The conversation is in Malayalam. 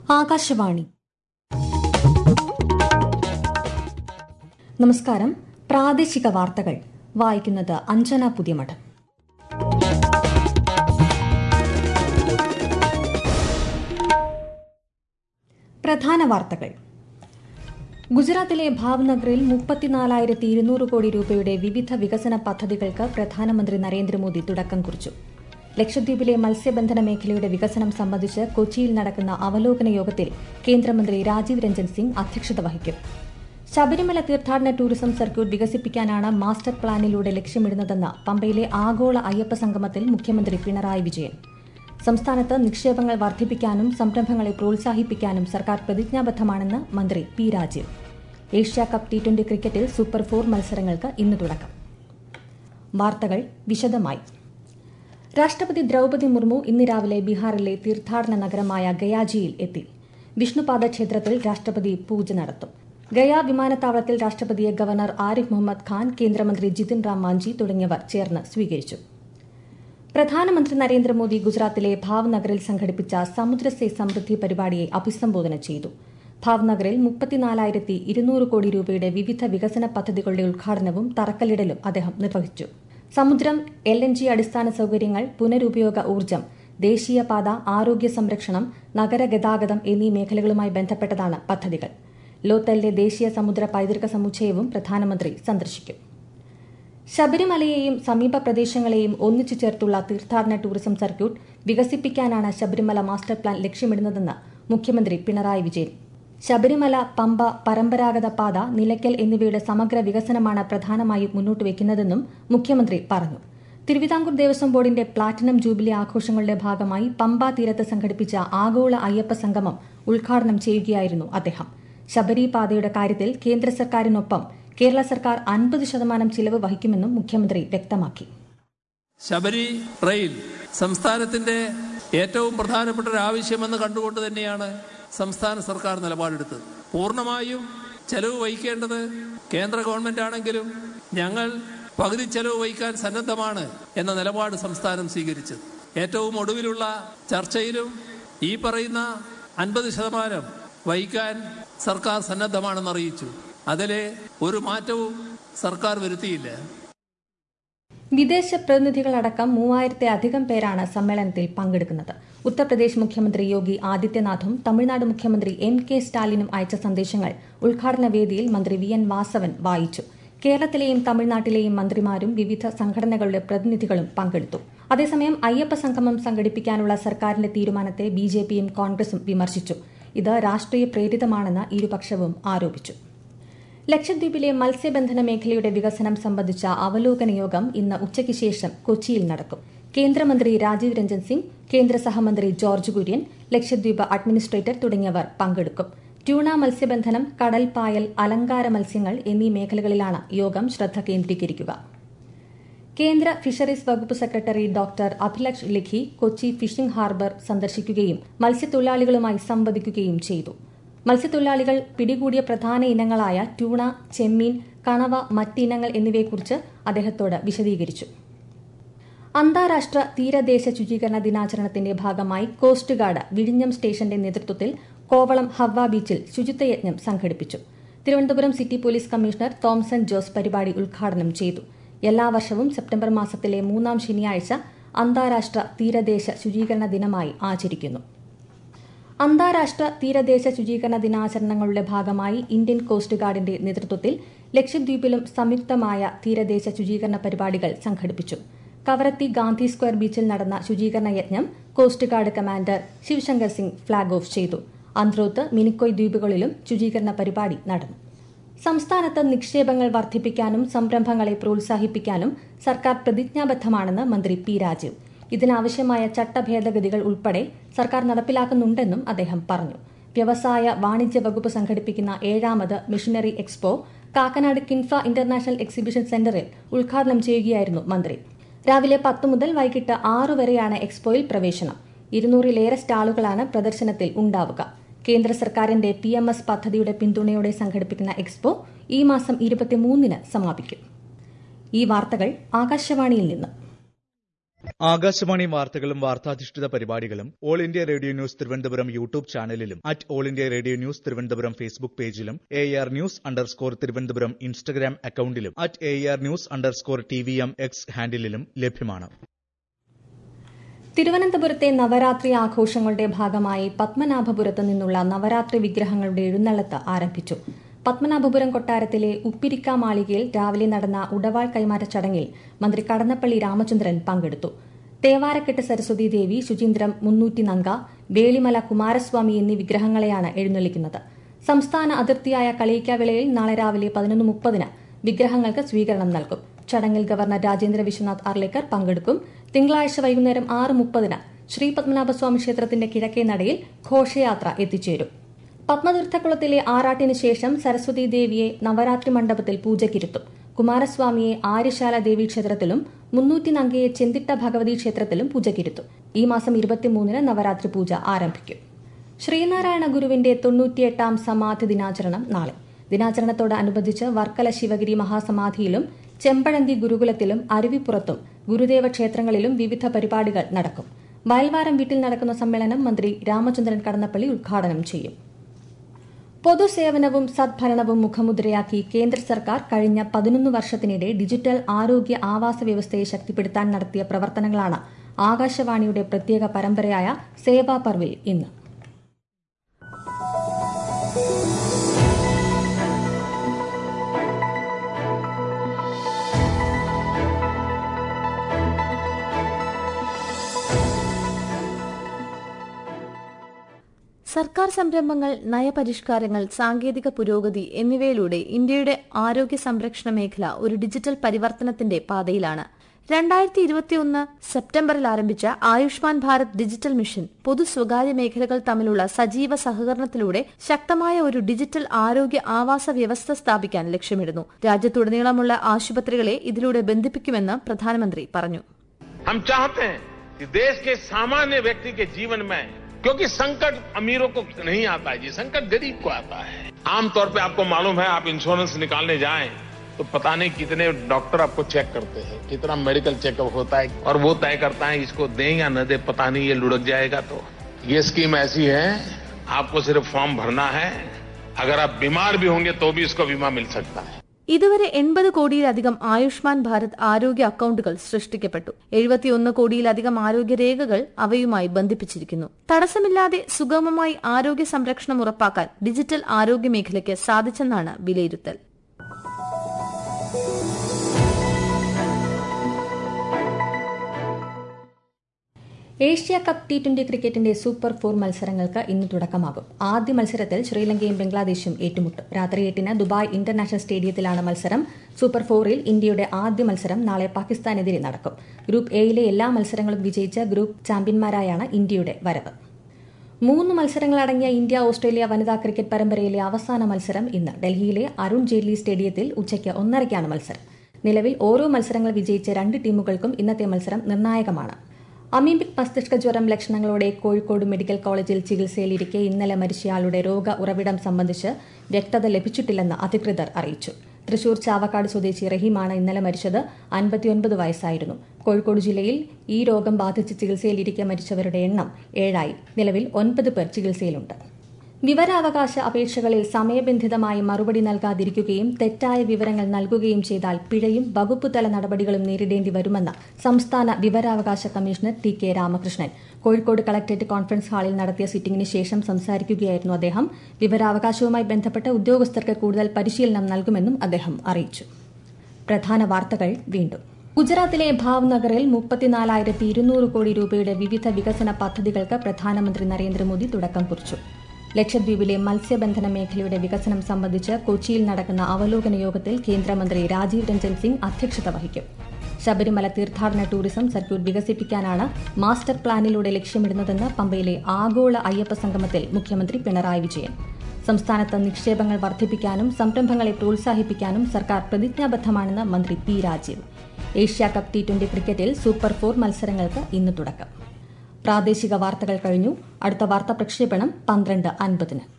ആകാശവാണി. നമസ്കാരം. പ്രാദേശിക വാർത്തകൾ വായിക്കുന്നത് അഞ്ജന പുതിയമഠം. പ്രധാന വാർത്തകൾ. ഗുജറാത്തിലെ ഭാവ്നഗറിൽ 34,200 കോടി രൂപയുടെ വിവിധ വികസന പദ്ധതികൾക്ക് പ്രധാനമന്ത്രി നരേന്ദ്രമോദി തുടക്കം കുറിച്ചു. ലക്ഷദ്വീപിലെ മത്സ്യബന്ധന മേഖലയുടെ വികസനം സംബന്ധിച്ച് കൊച്ചിയിൽ നടക്കുന്ന അവലോകന യോഗത്തിൽ കേന്ദ്രമന്ത്രി രാജീവ് രഞ്ജൻ സിംഗ് അധ്യക്ഷത വഹിക്കും. ശബരിമല തീർത്ഥാടന ടൂറിസം സർക്യൂട്ട് വികസിപ്പിക്കാനാണ് മാസ്റ്റർ പ്ലാനിലൂടെ ലക്ഷ്യമിടുന്നതെന്ന് പമ്പയിലെ ആഗോള അയ്യപ്പ സംഗമത്തിൽ മുഖ്യമന്ത്രി പിണറായി വിജയൻ. സംസ്ഥാനത്ത് നിക്ഷേപങ്ങൾ വർദ്ധിപ്പിക്കാനും സംരംഭങ്ങളെ പ്രോത്സാഹിപ്പിക്കാനും സർക്കാർ പ്രതിജ്ഞാബദ്ധമാണെന്ന് മന്ത്രി പി രാജീവ്. ഏഷ്യാകപ്പ് T20 ക്രിക്കറ്റിൽ സൂപ്പർ 4 മത്സരങ്ങൾക്ക് ഇന്ന് തുടക്കം. വാർത്തകൾ വിശദമായി. രാഷ്ട്രപതി ദ്രൌപദി മുർമു ഇന്ന് രാവിലെ ബീഹാറിലെ തീർത്ഥാടന നഗരമായ ഗയാജിയിൽ എത്തി. വിഷ്ണുപാദ ക്ഷേത്രത്തിൽ രാഷ്ട്രപതി പൂജ നടത്തും. ഗയ വിമാനത്താവളത്തിൽ രാഷ്ട്രപതിയെ ഗവർണർ ആരിഫ് മുഹമ്മദ് ഖാൻ, കേന്ദ്രമന്ത്രി ജിതിൻ റാം മാഞ്ചി തുടങ്ങിയവർ ചേർന്ന് സ്വീകരിച്ചു. പ്രധാനമന്ത്രി നരേന്ദ്രമോദി ഗുജറാത്തിലെ ഭാവ്നഗറിൽ സംഘടിപ്പിച്ച സമുദ്രസേ സമൃദ്ധി പരിപാടിയെ അഭിസംബോധന ചെയ്തു. ഭാവ്നഗറിൽ 34,200 കോടി രൂപയുടെ വിവിധ വികസന പദ്ധതികളുടെ ഉദ്ഘാടനവും തറക്കല്ലിടലും അദ്ദേഹം നിർവഹിച്ചു. സമുദ്രം, LNG അടിസ്ഥാന സൌകര്യങ്ങൾ, പുനരുപയോഗ ഊർജ്ജം, ദേശീയപാത, ആരോഗ്യ സംരക്ഷണം, നഗരഗതാഗതം എന്നീ മേഖലകളുമായി ബന്ധപ്പെട്ടതാണ് പദ്ധതികൾ. ലോത്തലിലെ ദേശീയ സമുദ്ര പൈതൃക സമുച്ചയവും പ്രധാനമന്ത്രി സന്ദർശിക്കും. ശബരിമലയെയും സമീപ പ്രദേശങ്ങളെയും ഒന്നിച്ചു ചേർത്തുള്ള തീർത്ഥാടന ടൂറിസം സർക്യൂട്ട് വികസിപ്പിക്കാനാണ് ശബരിമല മാസ്റ്റർ പ്ലാൻ ലക്ഷ്യമിടുന്നതെന്ന് മുഖ്യമന്ത്രി പിണറായി വിജയൻ. ശബരിമല, പമ്പ, പരമ്പരാഗത പാത, നിലയ്ക്കൽ എന്നിവയുടെ സമഗ്ര വികസനമാണ് പ്രധാനമായും മുന്നോട്ട് വയ്ക്കുന്നതെന്നും മുഖ്യമന്ത്രി പറഞ്ഞു. തിരുവിതാംകൂർ ദേവസ്വം ബോർഡിന്റെ പ്ലാറ്റിനം ജൂബിലി ആഘോഷങ്ങളുടെ ഭാഗമായി പമ്പ തീരത്ത് സംഘടിപ്പിച്ച ആഗോള അയ്യപ്പ സംഗമം ഉദ്ഘാടനം ചെയ്യുകയായിരുന്നു അദ്ദേഹം. ശബരി പാതയുടെ കാര്യത്തിൽ കേന്ദ്ര സർക്കാരിനൊപ്പം കേരള സർക്കാർ 50% ചിലവ് വഹിക്കുമെന്നും മുഖ്യമന്ത്രി വ്യക്തമാക്കി. ശബരി റെയിൽ സംസ്ഥാനത്തിന്റെ ഏറ്റവും പ്രധാനപ്പെട്ട ഒരു ആവശ്യമെന്ന് കണ്ടുകൊണ്ട് തന്നെയാണ് സംസ്ഥാന സർക്കാർ നിലപാടെടുത്തത്. പൂർണ്ണമായും ചെലവ് വഹിക്കേണ്ടത് കേന്ദ്ര ഗവൺമെന്റ് ആണെങ്കിലും ഞങ്ങൾ പകുതി ചെലവ് വഹിക്കാൻ സന്നദ്ധമാണ് എന്ന നിലപാട് സംസ്ഥാനം സ്വീകരിച്ചത്. ഏറ്റവും ഒടുവിലുള്ള ചർച്ചയിലും ഈ പറയുന്ന 50% വഹിക്കാൻ സർക്കാർ സന്നദ്ധമാണെന്ന് അറിയിച്ചു. അതിലെ ഒരു മാറ്റവും സർക്കാർ വരുത്തിയില്ല. വിദേശ പ്രതിനിധികളടക്കം 3000-ലധികം പേരാണ് സമ്മേളനത്തിൽ പങ്കെടുക്കുന്നത്. ഉത്തർപ്രദേശ് മുഖ്യമന്ത്രി യോഗി ആദിത്യനാഥും തമിഴ്നാട് മുഖ്യമന്ത്രി MK സ്റ്റാലിനും അയച്ച സന്ദേശങ്ങൾ ഉദ്ഘാടന വേദിയിൽ മന്ത്രി VN വാസവൻ വായിച്ചു. കേരളത്തിലെയും തമിഴ്നാട്ടിലെയും മന്ത്രിമാരും വിവിധ സംഘടനകളുടെ പ്രതിനിധികളും പങ്കെടുത്തു. അതേസമയം അയ്യപ്പ സംഗമം സംഘടിപ്പിക്കാനുള്ള സർക്കാരിന്റെ തീരുമാനത്തെ BJPയും കോൺഗ്രസും വിമർശിച്ചു. ഇത് രാഷ്ട്രീയ പ്രേരിതമാണെന്ന് ഇരുപക്ഷവും ആരോപിച്ചു. ലക്ഷദ്വീപിലെ മത്സ്യബന്ധന മേഖലയുടെ വികസനം സംബന്ധിച്ച അവലോകന യോഗം ഇന്ന് ഉച്ചയ്ക്ക് ശേഷം കൊച്ചിയിൽ നടക്കും. കേന്ദ്രമന്ത്രി രാജീവ് രഞ്ജൻ സിംഗ്, കേന്ദ്ര സഹമന്ത്രി ജോർജ് കുര്യൻ, ലക്ഷദ്വീപ് അഡ്മിനിസ്ട്രേറ്റർ തുടങ്ങിയവർ പങ്കെടുക്കും. ട്യൂണ മത്സ്യബന്ധനം, കടൽപ്പായൽ, അലങ്കാര മത്സ്യങ്ങൾ എന്നീ മേഖലകളിലാണ് യോഗം ശ്രദ്ധ കേന്ദ്രീകരിക്കുക. കേന്ദ്ര ഫിഷറീസ് വകുപ്പ് secretary doctor Abhilash Likhi Kochi fishing harbour സന്ദർശിക്കുകയും മത്സ്യത്തൊഴിലാളികളുമായി സംവദിക്കുകയും ചെയ്തു. മത്സ്യത്തൊഴിലാളികൾ പിടികൂടിയ പ്രധാന ഇനങ്ങളായ ട്യൂണ, ചെമ്മീൻ, കണവ, മറ്റിനങ്ങൾ എന്നിവയെക്കുറിച്ച് അദ്ദേഹത്തോട് വിശദീകരിച്ചു. അന്താരാഷ്ട്ര തീരദേശ ശുചീകരണ ദിനാചരണത്തിന്റെ ഭാഗമായി കോസ്റ്റ് ഗാർഡ് വിഴിഞ്ഞം സ്റ്റേഷന്റെ നേതൃത്വത്തിൽ കോവളം ഹവ്വ ബീച്ചിൽ ശുചിത്വയജ്ഞം സംഘടിപ്പിച്ചു. Thiruvananthapuram city police commissioner Thomson Jose പരിപാടി ഉദ്ഘാടനം ചെയ്തു. എല്ലാ വർഷവും സെപ്റ്റംബർ മാസത്തിലെ 3-ാം ശനിയാഴ്ച അന്താരാഷ്ട്ര തീരദേശ ശുചീകരണ ദിനമായി ആചരിക്കുന്നു. അന്താരാഷ്ട്ര തീരദേശ ശുചീകരണ ദിനാചരണങ്ങളുടെ ഭാഗമായി ഇന്ത്യൻ കോസ്റ്റ് ഗാർഡിന്റെ നേതൃത്വത്തിൽ ലക്ഷദ്വീപിലും സംയുക്തമായ തീരദേശ ശുചീകരണ പരിപാടികൾ സംഘടിപ്പിച്ചു. കവരത്തി ഗാന്ധി സ്ക്വയർ ബീച്ചിൽ നടന്ന ശുചീകരണ യജ്ഞം coast guard commander Sivasankar Singh flag off ചെയ്തു. അന്ത്രോത്ത്, മിനിക്കോയ് ദ്വീപുകളിലും ശുചീകരണ പരിപാടി നടന്നു. സംസ്ഥാനത്ത് നിക്ഷേപങ്ങൾ വർദ്ധിപ്പിക്കാനും സംരംഭങ്ങളെ പ്രോത്സാഹിപ്പിക്കാനും സർക്കാർ പ്രതിജ്ഞാബദ്ധമാണെന്ന് മന്ത്രി പി രാജീവ്. ഇതിനാവശ്യമായ ചട്ടഭേദഗതികൾ ഉൾപ്പെടെ സർക്കാർ നടപ്പിലാക്കുന്നുണ്ടെന്നും അദ്ദേഹം പറഞ്ഞു. വ്യവസായ വാണിജ്യ വകുപ്പ് സംഘടിപ്പിക്കുന്ന 7ാമത് machinery expo Kakkanad Kinfra international exhibition സെന്ററിൽ ഉദ്ഘാടനം ചെയ്യുകയായിരുന്നു മന്ത്രി. രാവിലെ 10 മുതൽ വൈകിട്ട് 6 വരെയാണ് എക്സ്പോയിൽ പ്രവേശനം. 200-ലേറെ സ്റ്റാളുകളാണ് പ്രദർശനത്തിൽ ഉണ്ടാവുക. കേന്ദ്ര സർക്കാരിന്റെ PMS പദ്ധതിയുടെ പിന്തുണയോടെ സംഘടിപ്പിക്കുന്ന എക്സ്പോ ഈ മാസം 23-ന് സമാപിക്കും. ഈ വാർത്തകൾ ആകാശവാണിയിൽ നിന്ന്. ആകാശവാണി വാർത്തകളും വാർത്താധിഷ്ഠിത പരിപാടികളും all India radio news Thiruvananthapuram YouTube ചാനലിലും all India radio news Thiruvananthapuram Facebook പേജിലും AR News_ തിരുവനന്തപുരം ഇൻസ്റ്റഗ്രാം അക്കൌണ്ടിലും AR News_TVM X ഹാൻഡിലും ലഭ്യമാണ്. തിരുവനന്തപുരത്തെ നവരാത്രി ആഘോഷങ്ങളുടെ ഭാഗമായി പത്മനാഭപുരത്ത് നിന്നുള്ള നവരാത്രി വിഗ്രഹങ്ങളുടെ എഴുന്നള്ളത്ത് ആരംഭിച്ചു. പത്മനാഭപുരം കൊട്ടാരത്തിലെ ഉപ്പിരിക്ക മാളികയിൽ രാവിലെ നടന്ന ഉടവാൾ കൈമാറ്റ ചടങ്ങിൽ മന്ത്രി കടന്നപ്പള്ളി രാമചന്ദ്രൻ പങ്കെടുത്തു. തേവാരക്കെട്ട് സരസ്വതി ദേവി, ശുചീന്ദ്രം 300 നങ്ക, വേളിമല കുമാരസ്വാമി എന്നീ വിഗ്രഹങ്ങളെയാണ് എഴുന്നള്ളിക്കുന്നത്. സംസ്ഥാന അതിർത്തിയായ കളിയിക്കാവിളയിൽ നാളെ രാവിലെ 11:30 വിഗ്രഹങ്ങൾക്ക് സ്വീകരണം നൽകും. ചടങ്ങിൽ ഗവർണർ രാജേന്ദ്ര വിശ്വനാഥ് അർലേക്കർ പങ്കെടുക്കും. തിങ്കളാഴ്ച വൈകുന്നേരം 6:30 ശ്രീ പത്മനാഭസ്വാമി ക്ഷേത്രത്തിന്റെ കിഴക്കേ നടയിൽ ഘോഷയാത്ര എത്തിച്ചേരും. പത്മതീർത്ഥക്കുളത്തിലെ ആറാട്ടിന് ശേഷം സരസ്വതി ദേവിയെ നവരാത്രി മണ്ഡപത്തിൽ പൂജയ്ക്കിരുത്തും. കുമാരസ്വാമിയെ ആര്യശാല ദേവീക്ഷേത്രത്തിലും 300 നങ്കയെ ചെന്തിട്ട ഭഗവതി ക്ഷേത്രത്തിലും പൂജയ്ക്കിരുത്തും. ഈ മാസം 23 നവരാത്രി പൂജ ആരംഭിക്കും. ശ്രീനാരായണ ഗുരുവിന്റെ 98ാം സമാധി ദിനാചരണം നാളെ. ദിനാചരണത്തോടനുബന്ധിച്ച് വർക്കല ശിവഗിരി മഹാസമാധിയിലും ചെമ്പഴന്തി ഗുരുകുലത്തിലും അരുവിപ്പുറത്തും ഗുരുദേവ ക്ഷേത്രങ്ങളിലും വിവിധ പരിപാടികൾ നടക്കും. വയൽവാരം വീട്ടിൽ നടക്കുന്ന സമ്മേളനം മന്ത്രി രാമചന്ദ്രൻ കടന്നപ്പള്ളി ഉദ്ഘാടനം ചെയ്യും. പൊതുസേവനവും സദ്ഭരണവും മുഖമുദ്രയാക്കി കേന്ദ്ര സർക്കാർ കഴിഞ്ഞ 11 വർഷത്തിനിടെ ഡിജിറ്റൽ ആരോഗ്യ ആവാസ വ്യവസ്ഥയെ ശക്തിപ്പെടുത്താൻ നടത്തിയ പ്രവർത്തനങ്ങളാണ് ആകാശവാണിയുടെ പ്രത്യേക പരമ്പരയായ സേവാ പർവിൽ ഇന്ന്. സർക്കാർ സംരംഭങ്ങൾ, നയപരിഷ്കാരങ്ങൾ, സാങ്കേതിക പുരോഗതി എന്നിവയിലൂടെ ഇന്ത്യയുടെ ആരോഗ്യ സംരക്ഷണ മേഖല ഒരു ഡിജിറ്റൽ പരിവർത്തനത്തിന്റെ പാതയിലാണ്. 2021 സെപ്റ്റംബറിൽ ആരംഭിച്ച ആയുഷ്മാൻ ഭാരത് ഡിജിറ്റൽ മിഷൻ പൊതു സ്വകാര്യ മേഖലകൾ തമ്മിലുള്ള സജീവ സഹകരണത്തിലൂടെ ശക്തമായ ഒരു ഡിജിറ്റൽ ആരോഗ്യ ആവാസ വ്യവസ്ഥ സ്ഥാപിക്കാൻ ലക്ഷ്യമിടുന്നു. രാജ്യത്തുടനീളമുള്ള ആശുപത്രികളെ ഇതിലൂടെ ബന്ധിപ്പിക്കുമെന്ന് പ്രധാനമന്ത്രി പറഞ്ഞു. क्योंकि संकट अमीरों को नहीं आता है जी, संकट गरीब को आता है. आमतौर पे आपको मालूम है, आप इंश्योरेंस निकालने जाएं तो पता नहीं कितने डॉक्टर आपको चेक करते हैं, कितना मेडिकल चेकअप होता है और वो तय करता है इसको दें या न दें, पता नहीं ये लुढ़क जाएगा. तो ये स्कीम ऐसी है, आपको सिर्फ फॉर्म भरना है. अगर आप बीमार भी होंगे तो भी इसको बीमा मिल सकता है. ഇതുവരെ 80 കോടിയിലധികം ആയുഷ്മാൻ ഭാരത് ആരോഗ്യ അക്കൌണ്ടുകൾ സൃഷ്ടിക്കപ്പെട്ടു. 71 കോടിയിലധികം ആരോഗ്യരേഖകൾ അവയുമായി ബന്ധിപ്പിച്ചിരിക്കുന്നു. തടസ്സമില്ലാതെ സുഗമമായി ആരോഗ്യ സംരക്ഷണം ഉറപ്പാക്കാൻ ഡിജിറ്റൽ ആരോഗ്യ മേഖലയ്ക്ക് സാധിച്ചെന്നാണ് വിലയിരുത്തൽ. ഏഷ്യ കപ്പ് T20 ക്രിക്കറ്റിന്റെ സൂപ്പർ 4 മത്സരങ്ങൾക്ക് ഇന്ന് തുടക്കമാകും. ആദ്യ മത്സരത്തിൽ ശ്രീലങ്കയും ബംഗ്ലാദേശും ഏറ്റുമുട്ടും. രാത്രി 8-ന് ദുബായ് ഇന്റർനാഷണൽ സ്റ്റേഡിയത്തിലാണ് മത്സരം. സൂപ്പർ 4-ൽ ഇന്ത്യയുടെ ആദ്യ മത്സരം നാളെ പാകിസ്ഥാനെതിരെ നടക്കും. ഗ്രൂപ്പ് എയിലെ എല്ലാ മത്സരങ്ങളും വിജയിച്ച ഗ്രൂപ്പ് ചാമ്പ്യന്മാരായാണ് ഇന്ത്യയുടെ വരവ്. 3 മത്സരങ്ങളടങ്ങിയ ഇന്ത്യ ഓസ്ട്രേലിയ വനിതാ ക്രിക്കറ്റ് പരമ്പരയിലെ അവസാന മത്സരം ഇന്ന് ഡൽഹിയിലെ അരുൺ ജെയ്റ്റ്ലി സ്റ്റേഡിയത്തിൽ ഉച്ചയ്ക്ക് 1:30-ക്കാണ് മത്സരം. നിലവിൽ ഓരോ മത്സരങ്ങൾ വിജയിച്ച 2 ടീമുകൾക്കും ഇന്നത്തെ മത്സരം നിർണായകമാണ്. അമീബിക് മസ്തിഷ്ക ജ്വരം ലക്ഷണങ്ങളോടെ കോഴിക്കോട് മെഡിക്കൽ കോളേജിൽ ചികിത്സയിലിരിക്കെ ഇന്നലെ മരിച്ചയാളുടെ രോഗ ഉറവിടം സംബന്ധിച്ച് വ്യക്തത ലഭിച്ചിട്ടില്ലെന്ന് അധികൃതർ അറിയിച്ചു. തൃശൂർ ചാവക്കാട് സ്വദേശി റഹീമാണ് ഇന്നലെ മരിച്ചത്. 59 വയസ്സായിരുന്നു. കോഴിക്കോട് ജില്ലയിൽ ഈ രോഗം ബാധിച്ച് ചികിത്സയിലിരിക്കെ മരിച്ചവരുടെ എണ്ണം 7 നിലവിൽ 9 പേർ ചികിത്സയിലുണ്ട്. വിവരാവകാശ അപേക്ഷകളിൽ സമയബന്ധിതമായി മറുപടി നൽകാതിരിക്കുകയും തെറ്റായ വിവരങ്ങൾ നൽകുകയും ചെയ്താൽ പിഴയും വകുപ്പുതല നടപടികളും നേരിടേണ്ടി വരുമെന്ന് സംസ്ഥാന വിവരാവകാശ commissioner TK Ramakrishnan Kozhikode collectorate conference ഹാളിൽ നടത്തിയ സിറ്റിംഗിന് ശേഷം സംസാരിക്കുകയായിരുന്നു അദ്ദേഹം. വിവരാവകാശവുമായി ബന്ധപ്പെട്ട് ഉദ്യോഗസ്ഥർക്ക് കൂടുതൽ പരിശീലനം നൽകുമെന്നും അദ്ദേഹം അറിയിച്ചു. പ്രധാന വാർത്തകൾ വീണ്ടും. ഗുജറാത്തിലെ ഭാവ്നഗറിൽ 34,200 കോടി രൂപയുടെ വിവിധ വികസന പദ്ധതികൾക്ക് പ്രധാനമന്ത്രി നരേന്ദ്രമോദി തുടക്കം കുറിച്ചു. ലക്ഷദ്വീപിലെ മത്സ്യബന്ധന മേഖലയുടെ വികസനം സംബന്ധിച്ച് കൊച്ചിയിൽ നടക്കുന്ന അവലോകന യോഗത്തിൽ കേന്ദ്രമന്ത്രി രാജീവ് രഞ്ജൻ സിംഗ് അധ്യക്ഷത വഹിക്കും. ശബരിമല തീർത്ഥാടന ടൂറിസം സർക്യൂട്ട് വികസിപ്പിക്കാനാണ് മാസ്റ്റർ പ്ലാനിലൂടെ ലക്ഷ്യമിടുന്നതെന്ന് പമ്പയിലെ ആഗോള അയ്യപ്പ സംഗമത്തിൽ മുഖ്യമന്ത്രി പിണറായി വിജയൻ. സംസ്ഥാനത്ത് നിക്ഷേപങ്ങൾ വർദ്ധിപ്പിക്കാനും സംരംഭങ്ങളെ പ്രോത്സാഹിപ്പിക്കാനും സർക്കാർ പ്രതിജ്ഞാബദ്ധമാണെന്ന് മന്ത്രി P Rajeev. Asia cup T20 ക്രിക്കറ്റിൽ സൂപ്പർ 4 മത്സരങ്ങൾക്ക് ഇന്ന് തുടക്കം. പ്രാദേശിക വാർത്തകൾ കഴിഞ്ഞു. അടുത്ത വാർത്താ പ്രക്ഷേപണം 12:50-ന്.